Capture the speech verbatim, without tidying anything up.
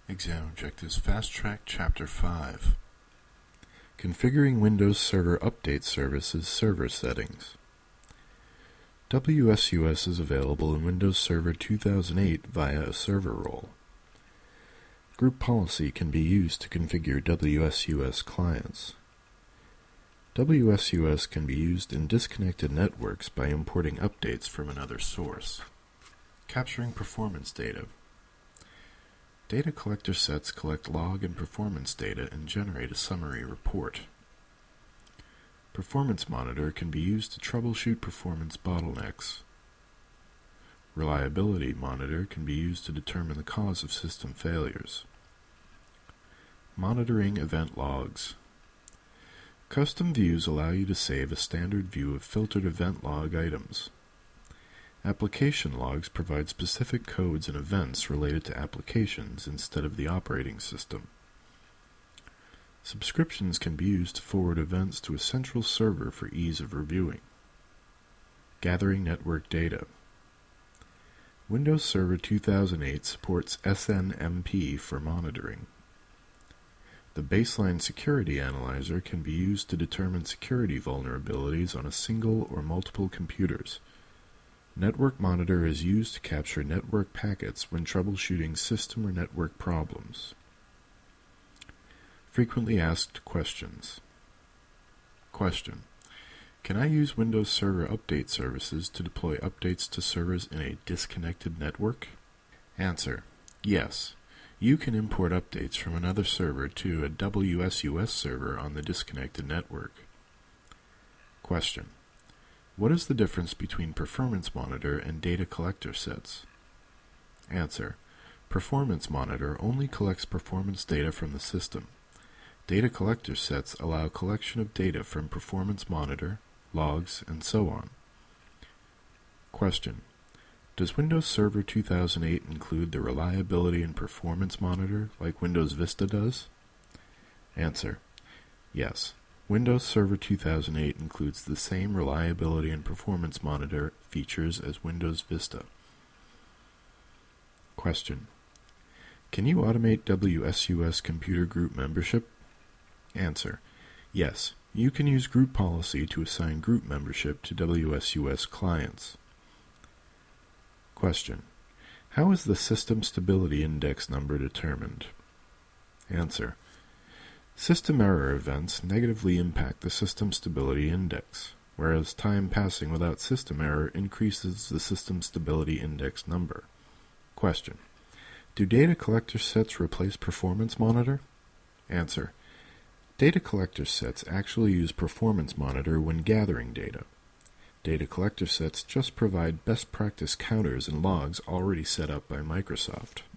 Exam Objectives Fast Track Chapter five. Configuring Windows Server Update Services Server Settings. W S U S is available in Windows Server two thousand eight via a server role. Group policy can be used to configure W S U S clients. W S U S can be used in disconnected networks by importing updates from another source. Capturing performance data. Data collector sets collect log and performance data and generate a summary report. Performance Monitor can be used to troubleshoot performance bottlenecks. Reliability Monitor can be used to determine the cause of system failures. Monitoring event logs. Custom views allow you to save a standard view of filtered event log items. Application logs provide specific codes and events related to applications instead of the operating system. Subscriptions can be used to forward events to a central server for ease of reviewing. Gathering network data. Windows Server two thousand eight supports S N M P for monitoring. The Baseline Security Analyzer can be used to determine security vulnerabilities on a single or multiple computers. Network Monitor is used to capture network packets when troubleshooting system or network problems. Frequently asked questions. Question: Can I use Windows Server Update Services to deploy updates to servers in a disconnected network? Answer: Yes. You can import updates from another server to a W S U S server on the disconnected network. Question: What is the difference between Performance Monitor and Data Collector sets? Answer: Performance Monitor only collects performance data from the system. Data Collector sets allow collection of data from Performance Monitor, logs, and so on. Question: Does Windows Server two thousand eight include the Reliability and Performance Monitor like Windows Vista does? Answer: Yes. Windows Server two thousand eight includes the same Reliability and Performance Monitor features as Windows Vista. Question: Can you automate W S U S computer group membership? Answer: Yes. You can use group policy to assign group membership to W S U S clients. Question: How is the System Stability Index number determined? Answer: System error events negatively impact the System Stability Index, whereas time passing without system error increases the System Stability Index number. Question: Do Data Collector sets replace Performance Monitor? Answer: Data Collector sets actually use Performance Monitor when gathering data. Data Collector sets just provide best practice counters and logs already set up by Microsoft.